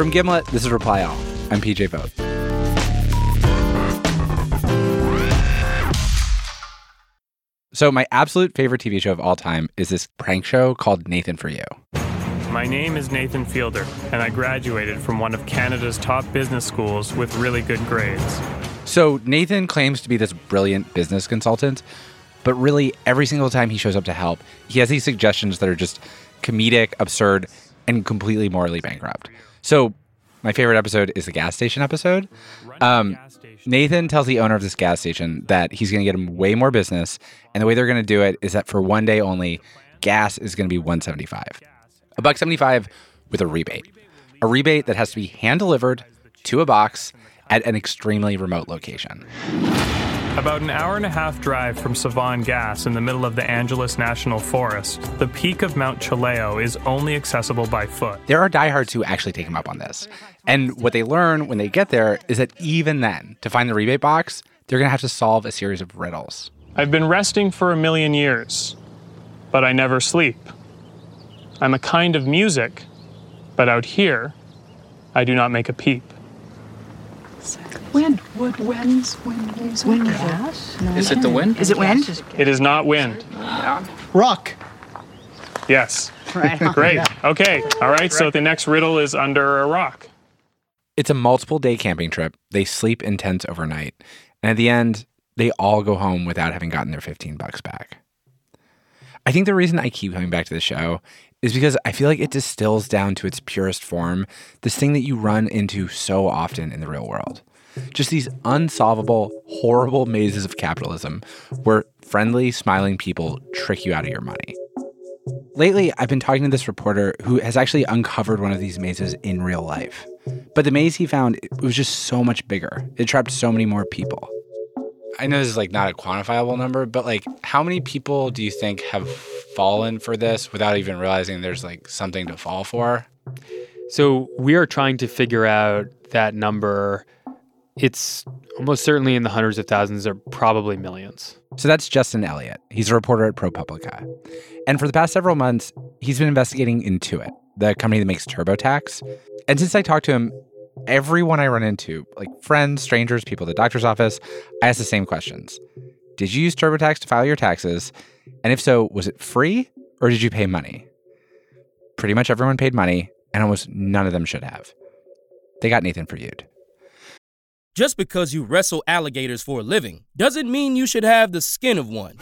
From Gimlet, this is Reply All. I'm PJ Vogt. So my absolute favorite TV show of all time is this prank show called Nathan For You. My name is Nathan Fielder, and I graduated from one of Canada's top business schools with really good grades. So Nathan claims to be this brilliant business consultant, but really every single time he shows up to help, he has these suggestions that are just comedic, absurd, and completely morally bankrupt. So my favorite episode is the gas station episode. Nathan tells the owner of this gas station that he's going to get him way more business, and the way they're going to do it is that for one day only, gas is going to be $1.75. $1.75 with a rebate. A rebate that has to be hand-delivered to a box at an extremely remote location. About an hour-and-a-half drive from Savan Gas in the middle of the Angeles National Forest, the peak of Mount Chileo is only accessible by foot. There are diehards who actually take him up on this. And what they learn when they get there is that even then, to find the rebate box, they're going to have to solve a series of riddles. I've been resting for 1,000,000 years, but I never sleep. I'm a kind of music, but out here, I do not make a peep. Wind. Winds. Wind. Gas? No. Is it the wind? Is it wind? It is not wind. Rock. Yes. Right. Great. Okay. All right. So the next riddle is under a rock. It's a multiple-day camping trip. They sleep in tents overnight. And at the end, they all go home without having gotten their $15 back. I think the reason I keep coming back to the show is because I feel like it distills down to its purest form this thing that you run into so often in the real world. Just these unsolvable, horrible mazes of capitalism where friendly, smiling people trick you out of your money. Lately, I've been talking to this reporter who has actually uncovered one of these mazes in real life. But the maze he found, it was just so much bigger. It trapped so many more people. I know this is not a quantifiable number, but how many people do you think have fallen for this without even realizing there's something to fall for? So we are trying to figure out that number. It's almost certainly in the hundreds of thousands or probably millions. So that's Justin Elliott. He's a reporter at ProPublica. And for the past several months, he's been investigating Intuit, the company that makes TurboTax. And since I talked to him, everyone I run into, friends, strangers, people at the doctor's office, I ask the same questions. Did you use TurboTax to file your taxes? And if so, was it free or did you pay money? Pretty much everyone paid money, and almost none of them should have. They got Nathan For You'd. Just because you wrestle alligators for a living doesn't mean you should have the skin of one.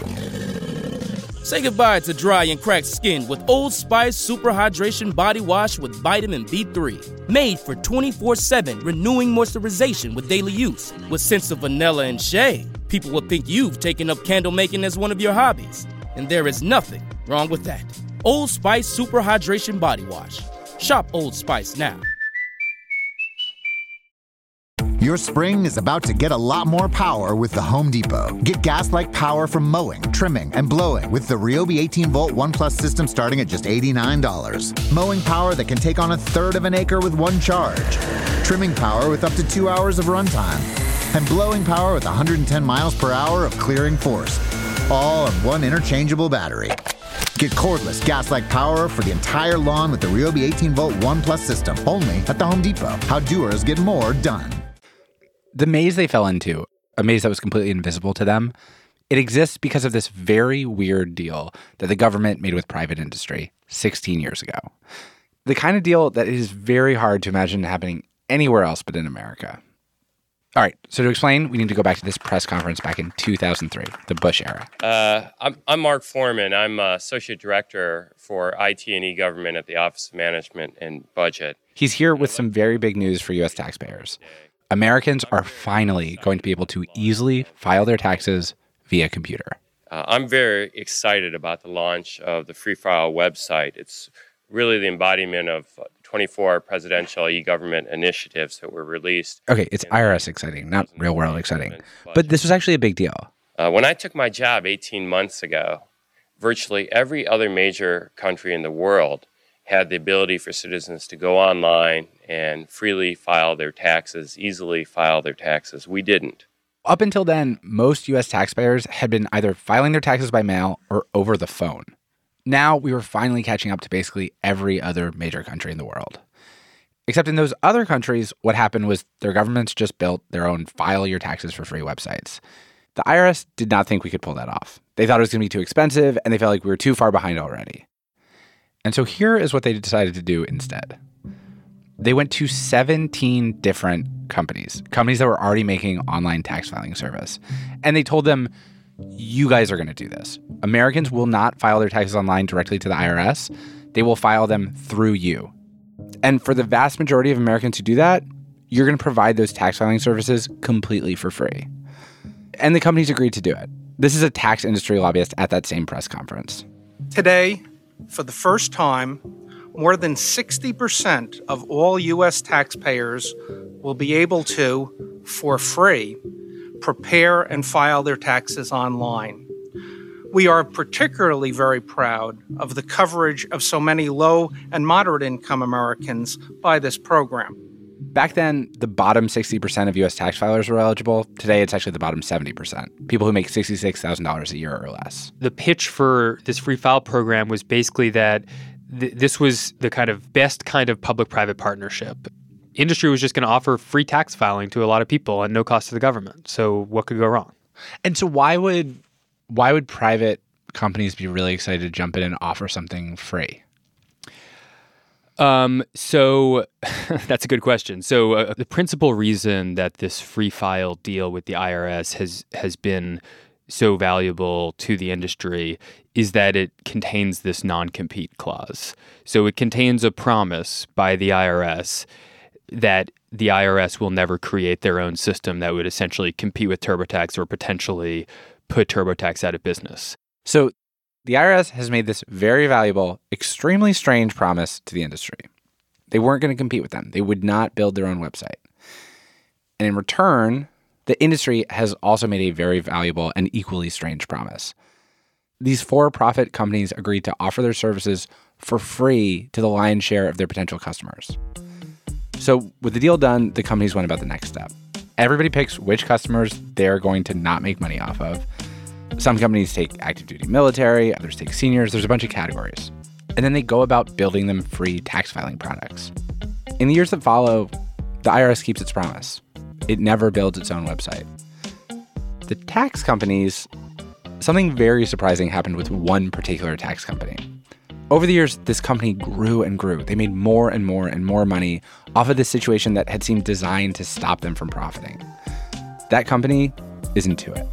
Say goodbye to dry and cracked skin with Old Spice Super Hydration Body Wash with Vitamin B3. Made for 24/7 renewing moisturization with daily use. With scents of vanilla and shea, people will think you've taken up candle making as one of your hobbies. And there is nothing wrong with that. Old Spice Super Hydration Body Wash. Shop Old Spice now. Your spring is about to get a lot more power with the Home Depot. Get gas-like power from mowing, trimming, and blowing with the Ryobi 18-volt ONE+ system starting at just $89. Mowing power that can take on a third of an acre with one charge. Trimming power with up to 2 hours of runtime. And blowing power with 110 miles per hour of clearing force. All on one interchangeable battery. Get cordless gas-like power for the entire lawn with the Ryobi 18-volt ONE+ system. Only at the Home Depot. How doers get more done. The maze they fell into, a maze that was completely invisible to them, it exists because of this very weird deal that the government made with private industry 16 years ago. The kind of deal that is very hard to imagine happening anywhere else but in America. All right, so to explain, we need to go back to this press conference back in 2003, the Bush era. I'm Mark Foreman. I'm Associate Director for IT&E Government at the Office of Management and Budget. He's here with some very big news for U.S. taxpayers. Americans are finally going to be able to easily file their taxes via computer. I'm very excited about the launch of the Free File website. It's really the embodiment of 24 presidential e-government initiatives that were released. Okay, it's IRS exciting, not real world exciting. But this was actually a big deal. When I took my job 18 months ago, virtually every other major country in the world had the ability for citizens to go online and freely file their taxes, easily file their taxes. We didn't. Up until then, most U.S. taxpayers had been either filing their taxes by mail or over the phone. Now we were finally catching up to basically every other major country in the world. Except in those other countries, what happened was their governments just built their own file your taxes for free websites. The IRS did not think we could pull that off. They thought it was going to be too expensive, and they felt like we were too far behind already. And so here is what they decided to do instead. They went to 17 different companies that were already making online tax filing service. And they told them, you guys are going to do this. Americans will not file their taxes online directly to the IRS. They will file them through you. And for the vast majority of Americans who do that, you're going to provide those tax filing services completely for free. And the companies agreed to do it. This is a tax industry lobbyist at that same press conference. Today, for the first time, more than 60% of all U.S. taxpayers will be able to, for free, prepare and file their taxes online. We are particularly very proud of the coverage of so many low and moderate income Americans by this program. Back then, the bottom 60% of U.S. tax filers were eligible. Today, it's actually the bottom 70%, people who make $66,000 a year or less. The pitch for this free file program was basically that this was the kind of best kind of public-private partnership. Industry was just going to offer free tax filing to a lot of people at no cost to the government. So what could go wrong? And so why would private companies be really excited to jump in and offer something free? So that's a good question. So the principal reason that this free file deal with the IRS has been so valuable to the industry is that it contains this non-compete clause. So it contains a promise by the IRS that the IRS will never create their own system that would essentially compete with TurboTax or potentially put TurboTax out of business. So the IRS has made this very valuable, extremely strange promise to the industry. They weren't going to compete with them. They would not build their own website. And in return, the industry has also made a very valuable and equally strange promise. These for-profit companies agreed to offer their services for free to the lion's share of their potential customers. So with the deal done, the companies went about the next step. Everybody picks which customers they're going to not make money off of. Some companies take active duty military, others take seniors. There's a bunch of categories. And then they go about building them free tax filing products. In the years that follow, the IRS keeps its promise. It never builds its own website. The tax companies, something very surprising happened with one particular tax company. Over the years, this company grew and grew. They made more and more and more money off of this situation that had seemed designed to stop them from profiting. That company is Intuit.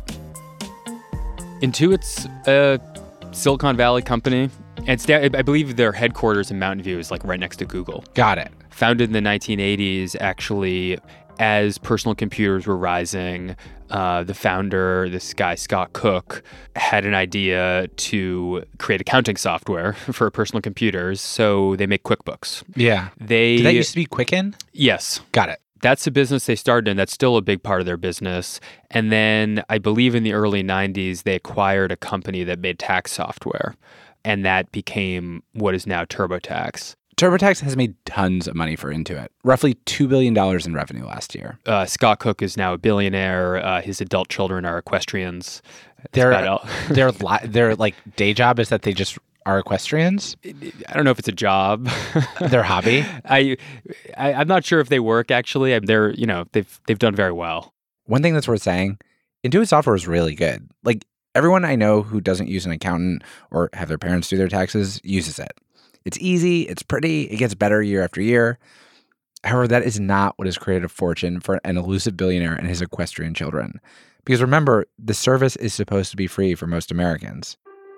Intuit's a Silicon Valley company. I believe their headquarters in Mountain View is like right next to Google. Got it. Founded in the 1980s, actually, as personal computers were rising, the founder, this guy, Scott Cook, had an idea to create accounting software for personal computers. So they make QuickBooks. Yeah. Did that used to be Quicken? Yes. Got it. That's the business they started in. That's still a big part of their business. And then I believe in the early 90s, they acquired a company that made tax software. And that became what is now TurboTax. TurboTax has made tons of money for Intuit, roughly $2 billion in revenue last year. Scott Cook is now a billionaire. His adult children are equestrians. Their like day job is that they just are equestrians? I don't know if it's a job. Their hobby? I'm not sure if they work, actually. They've done very well. One thing that's worth saying, Intuit software is really good. Like, everyone I know who doesn't use an accountant or have their parents do their taxes uses it. It's easy, it's pretty, it gets better year after year. However, that is not what has created a fortune for an elusive billionaire and his equestrian children. Because remember, the service is supposed to be free for most Americans.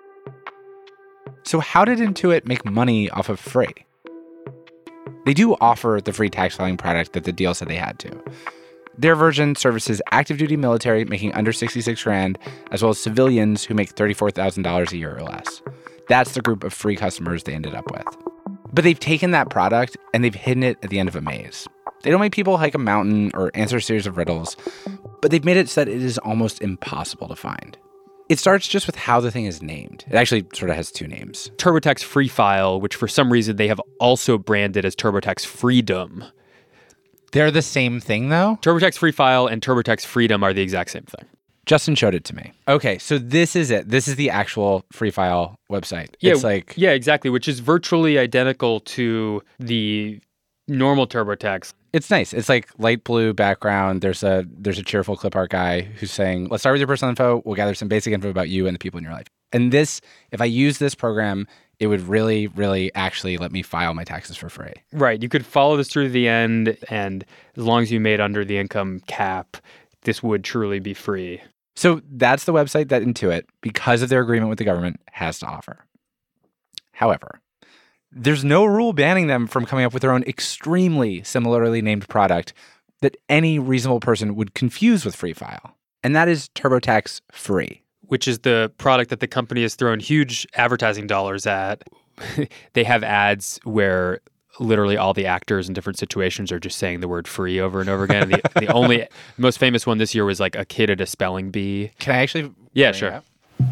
So how did Intuit make money off of free? They do offer the free tax filing product that the deal said they had to. Their version services active duty military making under $66,000, as well as civilians who make $34,000 a year or less. That's the group of free customers they ended up with. But they've taken that product and they've hidden it at the end of a maze. They don't make people hike a mountain or answer a series of riddles, but they've made it so that it is almost impossible to find. It starts just with how the thing is named. It actually sort of has two names. TurboTax Free File, which for some reason they have also branded as TurboTax Freedom. They're the same thing, though? TurboTax Free File and TurboTax Freedom are the exact same thing. Justin showed it to me. Okay, so this is it. This is the actual Free File website. Yeah, it's like... Yeah, exactly, which is virtually identical to the normal TurboTax. It's nice. It's like light blue background. There's a cheerful clip art guy who's saying, let's start with your personal info. We'll gather some basic info about you and the people in your life. And this, if I use this program, it would really, really actually let me file my taxes for free. Right. You could follow this through to the end, and as long as you made under the income cap, this would truly be free. So that's the website that Intuit, because of their agreement with the government, has to offer. However, there's no rule banning them from coming up with their own extremely similarly named product that any reasonable person would confuse with Free File. And that is TurboTax Free. Which is the product that the company has thrown huge advertising dollars at. They have ads where literally all the actors in different situations are just saying the word free over and over again. The most famous one this year was like a kid at a spelling bee. Can I actually? Yeah, sure.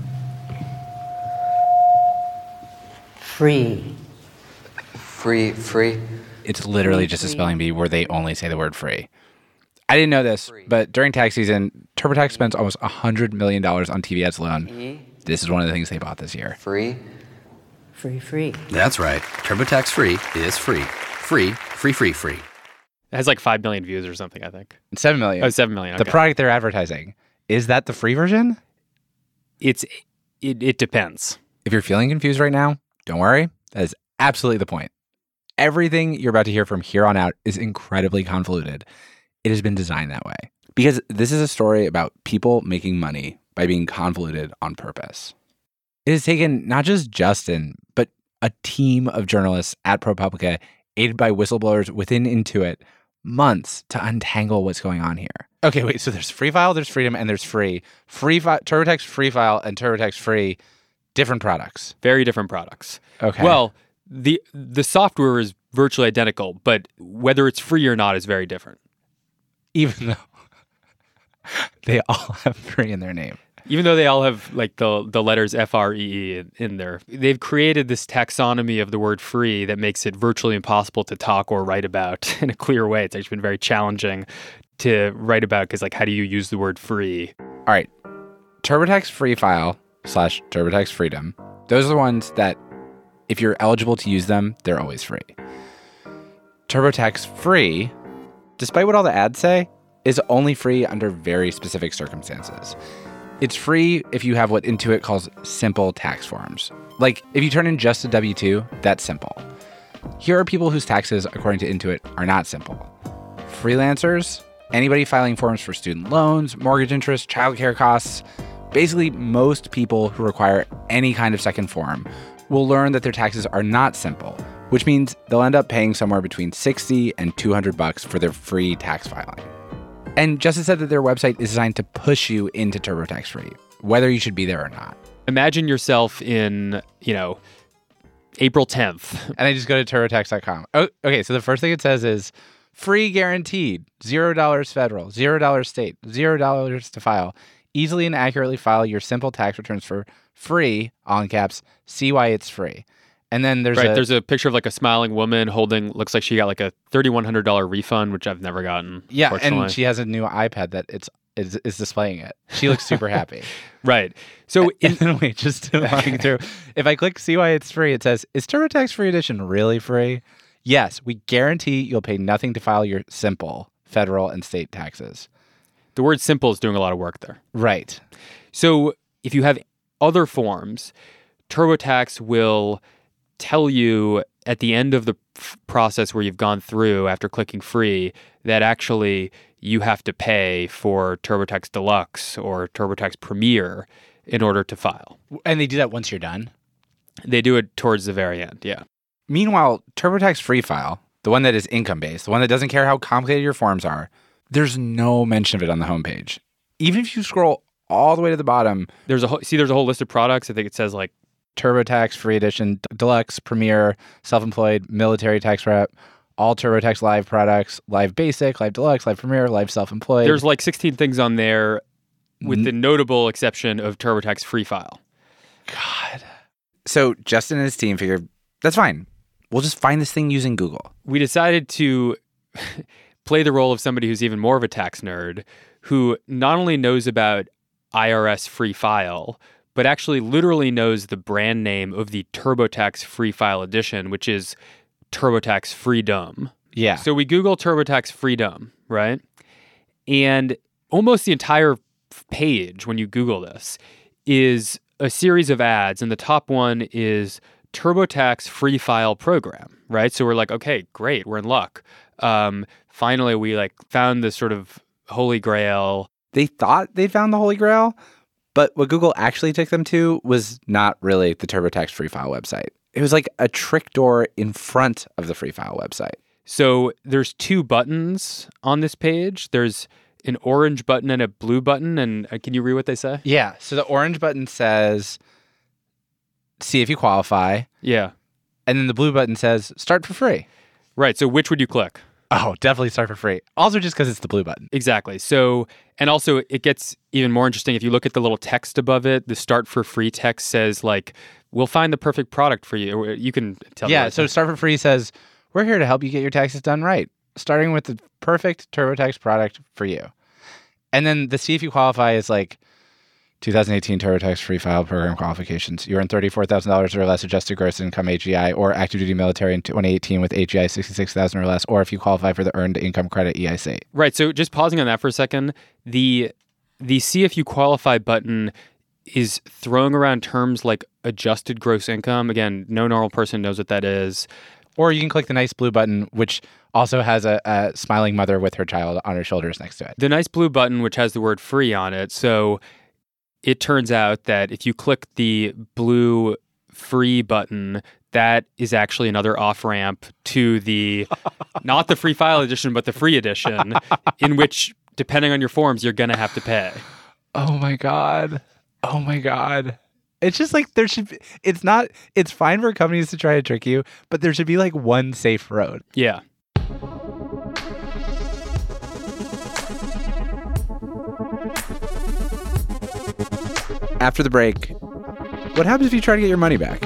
Free. Free. It's literally just a spelling bee where they only say the word free. I didn't know this, but during tax season, TurboTax spends almost $100 million on TV ads alone. This is one of the things they bought this year. Free. That's right. TurboTax Free is free. Free. It has like 5 million views or something, I think. 7 million. Oh, 7 million. Okay. The product they're advertising, is that the free version? It depends. If you're feeling confused right now, don't worry. That is absolutely the point. Everything you're about to hear from here on out is incredibly convoluted. It has been designed that way because this is a story about people making money by being convoluted on purpose. It has taken not just Justin, but a team of journalists at ProPublica, aided by whistleblowers within Intuit, months to untangle what's going on here. Okay, wait, so there's Free File, there's Freedom, and there's Free. TurboTax Free File and TurboTax Free, different products. Very different products. Okay. Well, the software is virtually identical, but whether it's free or not is very different. Even though they all have free in their name. Even though they all have like the letters FREE in there. They've created this taxonomy of the word free that makes it virtually impossible to talk or write about in a clear way. It's actually been very challenging to write about because, like, how do you use the word free? All right. TurboTax Free File / TurboTax Freedom. Those are the ones that, if you're eligible to use them, they're always free. TurboTax Free, despite what all the ads say, is only free under very specific circumstances. It's free if you have what Intuit calls simple tax forms. Like, if you turn in just a W-2, that's simple. Here are people whose taxes, according to Intuit, are not simple. Freelancers, anybody filing forms for student loans, mortgage interest, childcare costs, basically most people who require any kind of second form will learn that their taxes are not simple, which means they'll end up paying somewhere between $60 and $200 for their free tax filing. And Justice said that their website is designed to push you into TurboTax Free, whether you should be there or not. Imagine yourself in, April 10th. And I just go to TurboTax.com. Oh, okay, so the first thing it says is free guaranteed, $0 federal, $0 state, $0 to file. Easily and accurately file your simple tax returns for free, all in caps, see why it's free. And then there's a picture of like a smiling woman holding, looks like she got like a $3,100 refund, which I've never gotten. Yeah, and she has a new iPad that is displaying it. She looks super happy. Right. So wait, just walking through. If I click see why it's free, it says, is TurboTax Free Edition really free? Yes, we guarantee you'll pay nothing to file your simple federal and state taxes. The word simple is doing a lot of work there. Right. So if you have other forms, TurboTax will tell you at the end of the process where you've gone through after clicking free that actually you have to pay for TurboTax Deluxe or TurboTax Premier in order to file. And they do that once you're done? They do it towards the very end, yeah. Meanwhile, TurboTax Free File, the one that is income-based, the one that doesn't care how complicated your forms are, there's no mention of it on the homepage. Even if you scroll all the way to the bottom, there's a whole list of products. I think it says like TurboTax Free Edition, Deluxe, Premier, Self-Employed, Military Tax Rep, all TurboTax Live products, Live Basic, Live Deluxe, Live Premier, Live Self-Employed. There's like 16 things on there with the notable exception of TurboTax Free File. God. So Justin and his team figured, that's fine. We'll just find this thing using Google. We decided to play the role of somebody who's even more of a tax nerd, who not only knows about IRS Free File, but actually literally knows the brand name of the TurboTax Free File edition, which is TurboTax Freedom. Yeah. So we Google TurboTax freedom, right? And almost the entire page, when you Google this, is a series of ads. And the top one is TurboTax free file program, right? So we're like, okay, great, we're in luck. Finally, we found this sort of holy grail. They thought they'd found the Holy Grail, but what Google actually took them to was not really the TurboTax Free File website. It was like a trick door in front of the Free File website. So there's two buttons on this page. There's an orange button and a blue button. And can you read what they say? Yeah. So the orange button says, see if you qualify. Yeah. And then the blue button says, start for free. Right. So which would you click? Oh, definitely start for free. Also just because it's the blue button. Exactly. So, and also it gets even more interesting. If you look at the little text above it, the start for free text says we'll find the perfect product for you. You can tell me. Yeah. So start for free says, we're here to help you get your taxes done right, starting with the perfect TurboTax product for you. And then the see if you qualify is 2018 TurboTax Free File Program qualifications. You earn $34,000 or less adjusted gross income AGI or active duty military in 2018 with AGI $66,000 or less, or if you qualify for the Earned Income Credit EIC. Right. So just pausing on that for a second, the see if you qualify button is throwing around terms like adjusted gross income. Again, no normal person knows what that is. Or you can click the nice blue button, which also has a smiling mother with her child on her shoulders next to it. The nice blue button, which has the word free on it. So it turns out that if you click the blue free button, that is actually another off-ramp to the, not the free file edition, but the free edition, in which, depending on your forms, you're going to have to pay. Oh my God. Oh my God. It's just there should be, it's fine for companies to try to trick you, but there should be one safe road. Yeah. After the break, what happens if you try to get your money back?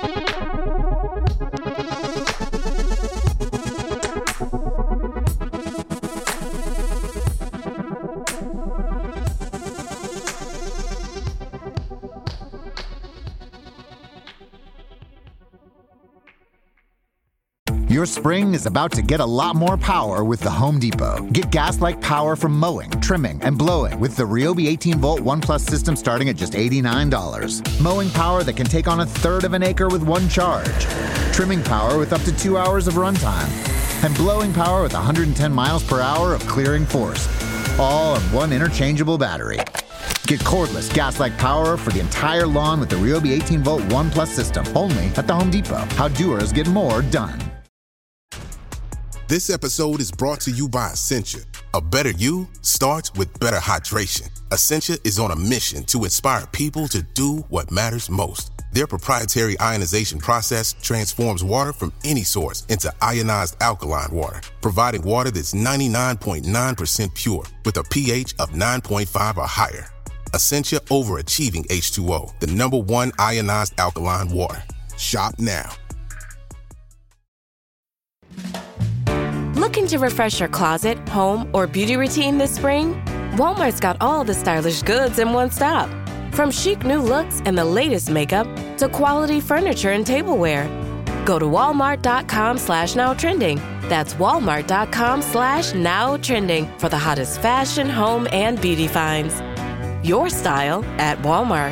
Your spring is about to get a lot more power with the Home Depot. Get gas-like power from mowing, trimming, and blowing with the Ryobi 18-volt ONE+ system starting at just $89. Mowing power that can take on a third of an acre with one charge. Trimming power with up to 2 hours of runtime. And blowing power with 110 miles per hour of clearing force. All on one interchangeable battery. Get cordless gas-like power for the entire lawn with the Ryobi 18-volt ONE+ system. Only at the Home Depot. How doers get more done. This episode is brought to you by Essentia. A better you starts with better hydration. Essentia is on a mission to inspire people to do what matters most. Their proprietary ionization process transforms water from any source into ionized alkaline water, providing water that's 99.9% pure with a pH of 9.5 or higher. Essentia overachieving H2O, the #1 ionized alkaline water. Shop now. Looking to refresh your closet, home, or beauty routine this spring? Walmart's got all the stylish goods in one stop. From chic new looks and the latest makeup to quality furniture and tableware. Go to walmart.com/nowtrending. That's walmart.com/nowtrending for the hottest fashion, home, and beauty finds. Your style at Walmart.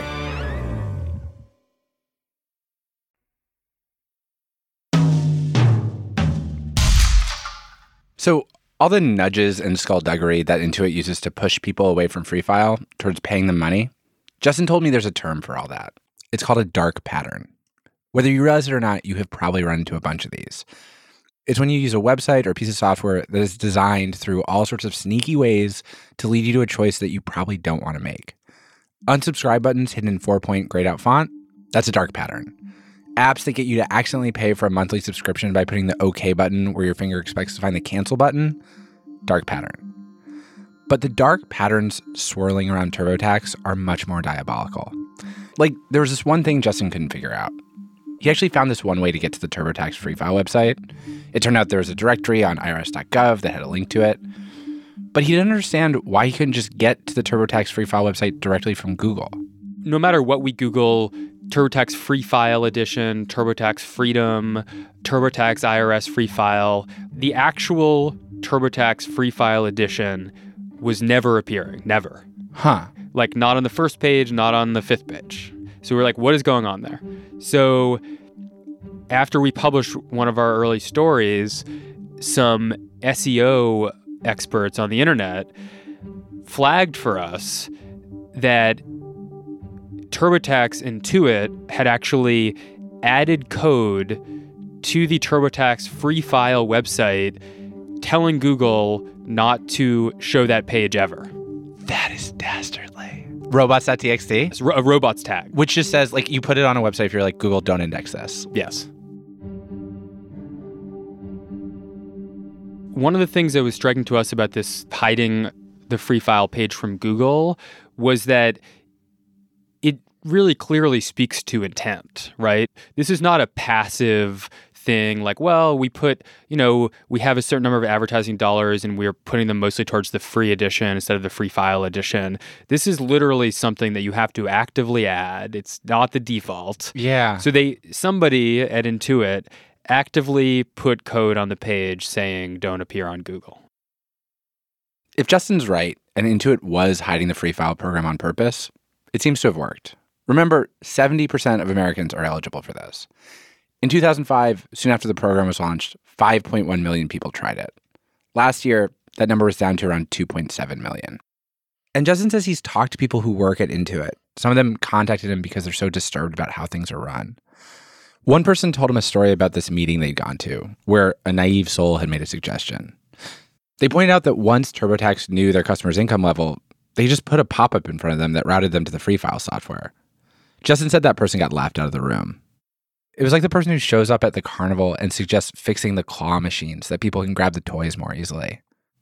So all the nudges and skullduggery that Intuit uses to push people away from Free File towards paying them money, Justin told me there's a term for all that. It's called a dark pattern. Whether you realize it or not, you have probably run into a bunch of these. It's when you use a website or a piece of software that is designed through all sorts of sneaky ways to lead you to a choice that you probably don't want to make. Unsubscribe buttons hidden in 4-point grayed out font, that's a dark pattern. Apps that get you to accidentally pay for a monthly subscription by putting the OK button where your finger expects to find the cancel button, dark pattern. But the dark patterns swirling around TurboTax are much more diabolical. There was this one thing Justin couldn't figure out. He actually found this one way to get to the TurboTax Free File website. It turned out there was a directory on irs.gov that had a link to it. But he didn't understand why he couldn't just get to the TurboTax Free File website directly from Google. No matter what we Google, TurboTax Free File Edition, TurboTax Freedom, TurboTax IRS Free File. The actual TurboTax Free File Edition was never appearing, never. Huh. Like, not on the first page, not on the fifth page. So we're like, what is going on there? So after we published one of our early stories, some SEO experts on the internet flagged for us that TurboTax Intuit had actually added code to the TurboTax Free File website telling Google not to show that page ever. That is dastardly. Robots.txt? A robots tag. Which just says, like, you put it on a website if you're like, Google, don't index this. Yes. One of the things that was striking to us about this hiding the free file page from Google was that it really clearly speaks to intent, right? This is not a passive thing like, well, we put, we have a certain number of advertising dollars and we're putting them mostly towards the free edition instead of the free file edition. This is literally something that you have to actively add. It's not the default. Yeah. So somebody at Intuit actively put code on the page saying don't appear on Google. If Justin's right, and Intuit was hiding the free file program on purpose, it seems to have worked. Remember, 70% of Americans are eligible for this. In 2005, soon after the program was launched, 5.1 million people tried it. Last year, that number was down to around 2.7 million. And Justin says he's talked to people who work at Intuit. Some of them contacted him because they're so disturbed about how things are run. One person told him a story about this meeting they'd gone to, where a naive soul had made a suggestion. They pointed out that once TurboTax knew their customer's income level, they just put a pop-up in front of them that routed them to the free file software. Justin said that person got laughed out of the room. It was like the person who shows up at the carnival and suggests fixing the claw machine so that people can grab the toys more easily.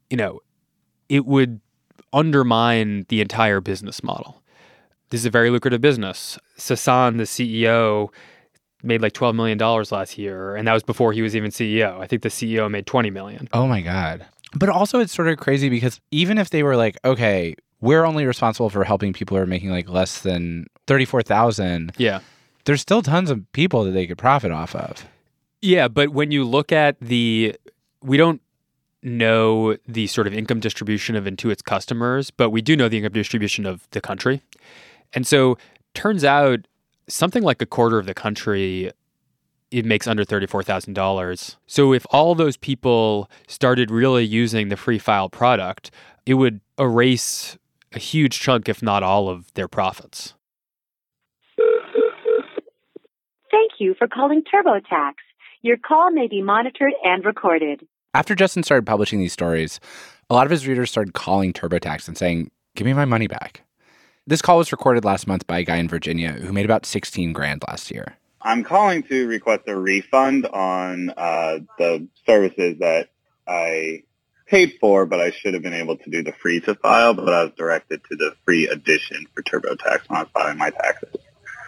It would undermine the entire business model. This is a very lucrative business. Sasan, the CEO, made like $12 million last year, and that was before he was even CEO. I think the CEO made $20 million. Oh my God. But also it's sort of crazy because even if they were like, okay, we're only responsible for helping people who are making like less than $34,000. Yeah. There's still tons of people that they could profit off of. Yeah, but when you look at we don't know the sort of income distribution of Intuit's customers, but we do know the income distribution of the country. And so turns out something like a quarter of the country, it makes under $34,000. So if all those people started really using the free file product, it would erase a huge chunk, if not all, of their profits. Thank you for calling TurboTax. Your call may be monitored and recorded. After Justin started publishing these stories, a lot of his readers started calling TurboTax and saying, give me my money back. This call was recorded last month by a guy in Virginia who made about $16,000 last year. I'm calling to request a refund on the services that I paid for, but I should have been able to do the free to file, but I was directed to the free edition for TurboTax when I was filing my taxes.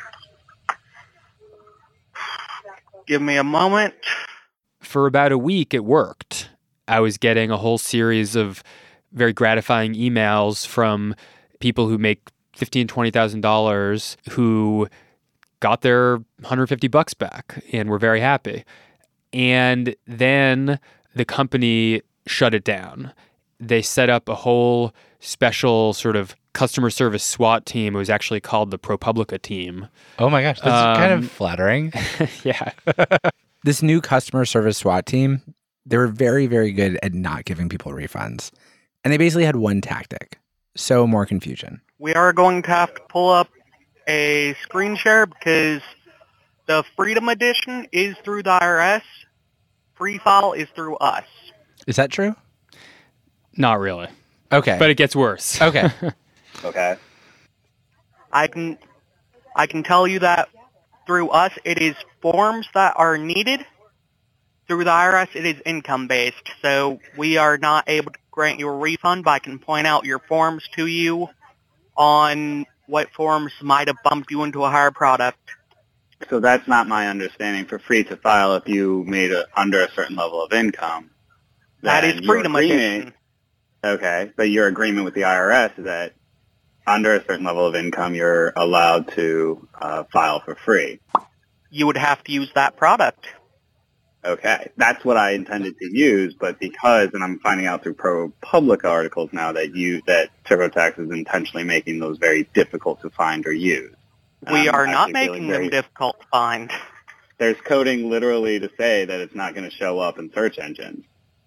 Give me a moment. For about a week, it worked. I was getting a whole series of very gratifying emails from people who make $15,000, $20,000 who got their $150 back and were very happy. And then the company shut it down. They set up a whole special sort of customer service SWAT team. It was actually called the ProPublica team. Oh my gosh, that's kind of flattering. Yeah. This new customer service SWAT team, they were very, very good at not giving people refunds. And they basically had one tactic: sow more confusion. We are going to have to pull up a screen share because the Freedom Edition is through the IRS. Free File is through us. Is that true? Not really. Okay. But it gets worse. Okay. Okay. I can tell you that through us, it is forms that are needed. Through the IRS, it is income-based. So we are not able to grant you a refund, but I can point out your forms to you on what forms might have bumped you into a higher product. So that's not my understanding. For free to file, if you made it under a certain level of income, that is Freedom Edition. Okay, but your agreement with the IRS is that under a certain level of income, you're allowed to file for free. You would have to use that product. Okay, that's what I intended to use, but because, and I'm finding out through ProPublica articles now that TurboTax is intentionally making those very difficult to find or use. We are not making them difficult to find. There's coding literally to say that it's not going to show up in search engines.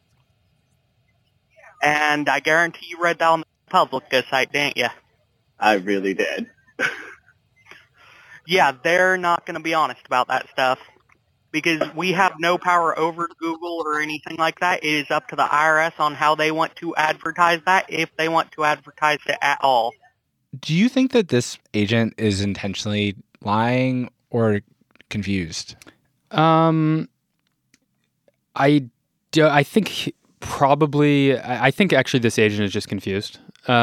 And I guarantee you read that on the Publica site, didn't you? I really did. Yeah, they're not going to be honest about that stuff because we have no power over Google or anything like that. It is up to the IRS on how they want to advertise that, if they want to advertise it at all. Do you think that this agent is intentionally lying or confused? I think probably. I think actually this agent is just confused.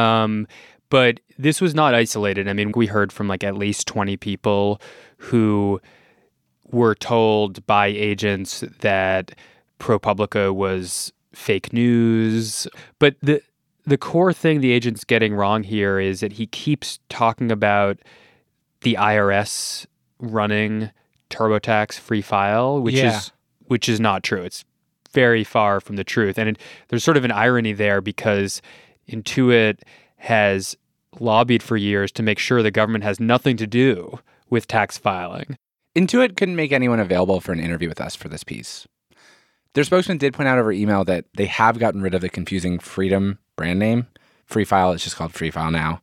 But this was not isolated. I mean, we heard from like at least 20 people who were told by agents that ProPublica was fake news. But the core thing the agent's getting wrong here is that he keeps talking about the IRS running TurboTax Free File, which is not true. It's very far from the truth. And there's sort of an irony there because Intuit has lobbied for years to make sure the government has nothing to do with tax filing. Intuit couldn't make anyone available for an interview with us for this piece. Their spokesman did point out over email that they have gotten rid of the confusing Freedom brand name. Free File is just called Free File now.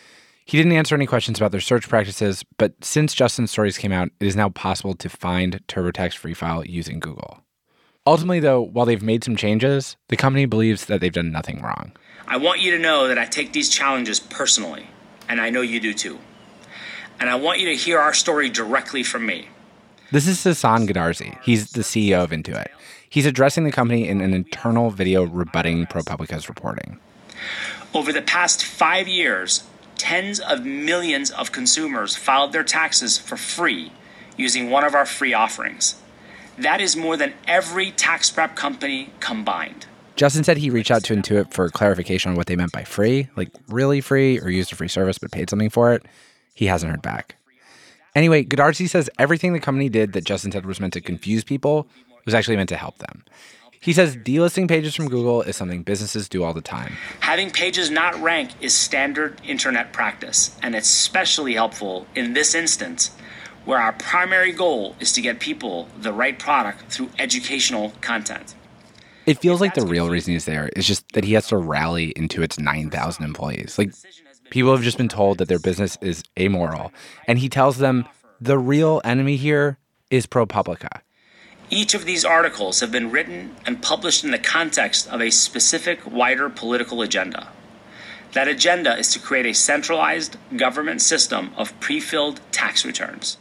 He didn't answer any questions about their search practices, but since Justin's stories came out, it is now possible to find TurboTax Free File using Google. Ultimately, though, while they've made some changes, the company believes that they've done nothing wrong. I want you to know that I take these challenges personally, and I know you do too. And I want you to hear our story directly from me. This is Sasan Goodarzi. He's the CEO of Intuit. He's addressing the company in an internal video rebutting ProPublica's reporting. Over the past 5 years, tens of millions of consumers filed their taxes for free using one of our free offerings. That is more than every tax prep company combined. Justin said he reached out to Intuit for clarification on what they meant by free, like really free or used a free service but paid something for it. He hasn't heard back. Anyway, Goodarzi says everything the company did that Justin said was meant to confuse people was actually meant to help them. He says delisting pages from Google is something businesses do all the time. Having pages not rank is standard internet practice, and it's especially helpful in this instance where our primary goal is to get people the right product through educational content. It feels like the real reason he's there is just that he has to rally Intuit's 9,000 employees. Like, people have just been told that their business is amoral, and he tells them the real enemy here is ProPublica. Each of these articles have been written and published in the context of a specific wider political agenda. That agenda is to create a centralized government system of pre-filled tax returns.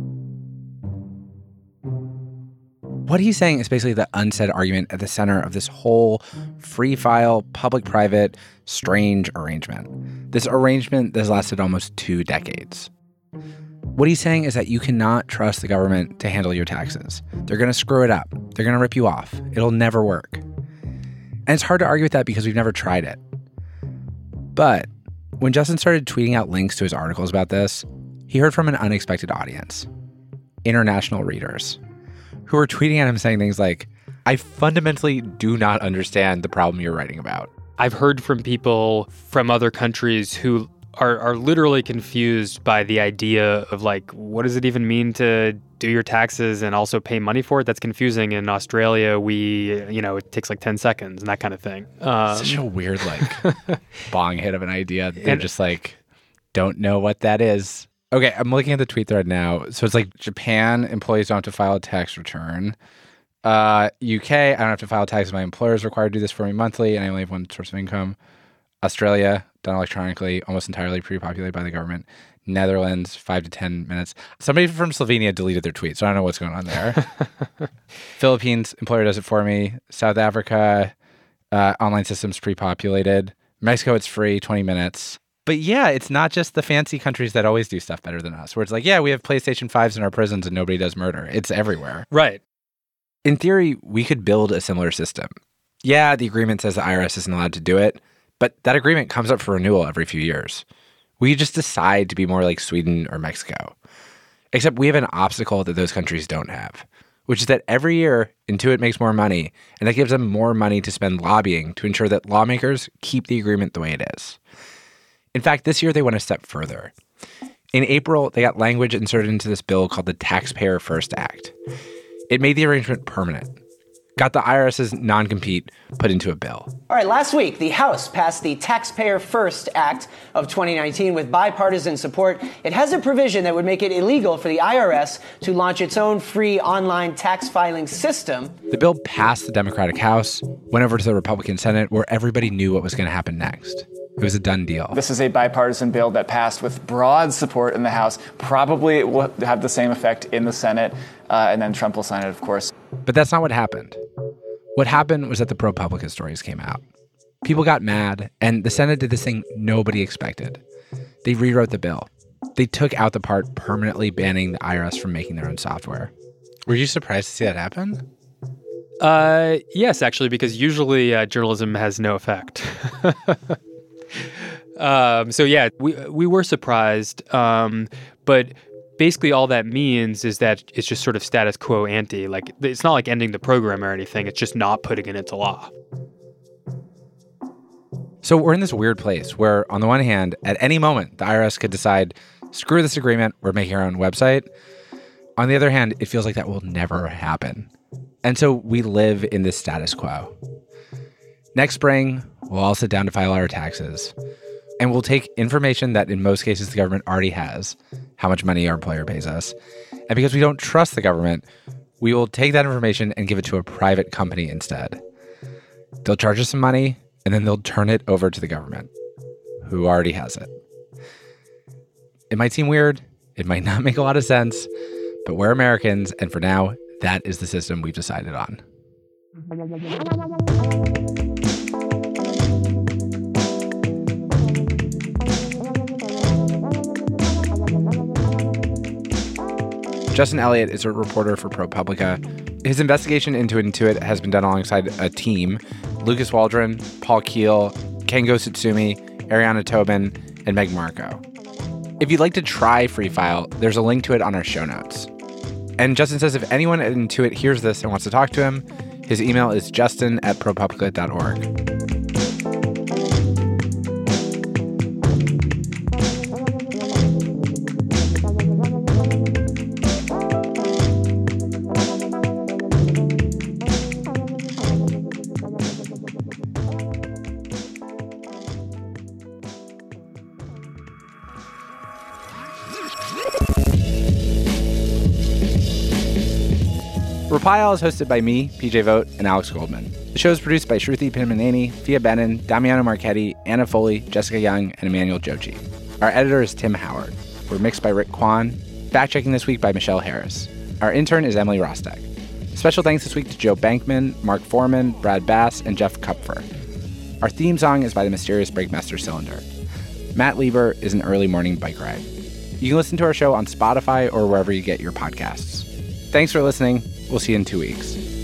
What he's saying is basically the unsaid argument at the center of this whole free file, public-private, strange arrangement. This arrangement that has lasted almost 2 decades. What he's saying is that you cannot trust the government to handle your taxes. They're going to screw it up. They're going to rip you off. It'll never work. And it's hard to argue with that because we've never tried it. But when Justin started tweeting out links to his articles about this, he heard from an unexpected audience. International readers who were tweeting at him saying things like, I fundamentally do not understand the problem you're writing about. I've heard from people from other countries who are literally confused by the idea of like, what does it even mean to do your taxes and also pay money for it? That's confusing. In Australia, it takes like 10 seconds and that kind of thing. Such a weird, bong hit of an idea. They're just like, don't know what that is. Okay, I'm looking at the tweet thread now. So it's like Japan, employees don't have to file a tax return. UK, I don't have to file taxes. My employer is required to do this for me monthly, and I only have one source of income. Australia, done electronically, almost entirely pre-populated by the government. Netherlands, 5 to 10 minutes. Somebody from Slovenia deleted their tweet, so I don't know what's going on there. Philippines, employer does it for me. South Africa, online systems pre-populated. Mexico, it's free, 20 minutes. But yeah, it's not just the fancy countries that always do stuff better than us, where it's like, yeah, we have PlayStation 5s in our prisons and nobody does murder. It's everywhere. Right. In theory, we could build a similar system. Yeah, the agreement says the IRS isn't allowed to do it, but that agreement comes up for renewal every few years. We just decide to be more like Sweden or Mexico. Except we have an obstacle that those countries don't have, which is that every year Intuit makes more money, and that gives them more money to spend lobbying to ensure that lawmakers keep the agreement the way it is. In fact, this year they went a step further. In April, they got language inserted into this bill called the Taxpayer First Act. It made the arrangement permanent, got the IRS's non-compete put into a bill. All right, last week, the House passed the Taxpayer First Act of 2019 with bipartisan support. It has a provision that would make it illegal for the IRS to launch its own free online tax filing system. The bill passed the Democratic House, went over to the Republican Senate, where everybody knew what was going to happen next. It was a done deal. This is a bipartisan bill that passed with broad support in the House. Probably it will have the same effect in the Senate, and then Trump will sign it, of course. But that's not what happened. What happened was that the ProPublica stories came out. People got mad, and the Senate did this thing nobody expected. They rewrote the bill. They took out the part permanently banning the IRS from making their own software. Were you surprised to see that happen? Yes, actually, because usually journalism has no effect. So yeah, we were surprised, but basically all that means is that it's just sort of status quo ante. Like, it's not like ending the program or anything. It's just not putting it into law. So we're in this weird place where, on the one hand, at any moment, the IRS could decide, screw this agreement, we're making our own website. On the other hand, it feels like that will never happen. And so we live in this status quo. Next spring, we'll all sit down to file our taxes. And we'll take information that in most cases the government already has, how much money our employer pays us. And because we don't trust the government, we will take that information and give it to a private company instead. They'll charge us some money, and then they'll turn it over to the government, who already has it. It might seem weird. It might not make a lot of sense. But we're Americans, and for now, that is the system we've decided on. Justin Elliott is a reporter for ProPublica. His investigation into Intuit has been done alongside a team: Lucas Waldron, Paul Keel, Kengo Tsutsumi, Ariana Tobin, and Meg Marco. If you'd like to try Free File, there's a link to it on our show notes. And Justin says if anyone at Intuit hears this and wants to talk to him, his email is justin@propublica.org. Reply All is hosted by me, PJ Vogt, and Alex Goldman. The show is produced by Shruti Pimaneni, Fia Benin, Damiano Marchetti, Anna Foley, Jessica Young, and Emmanuel Jochi. Our editor is Tim Howard. We're mixed by Rick Kwan. Fact-checking this week by Michelle Harris. Our intern is Emily Rostek. Special thanks this week to Joe Bankman, Mark Foreman, Brad Bass, and Jeff Kupfer. Our theme song is by the mysterious Breakmaster Cylinder. Matt Lieber is an early morning bike ride. You can listen to our show on Spotify or wherever you get your podcasts. Thanks for listening. We'll see you in 2 weeks.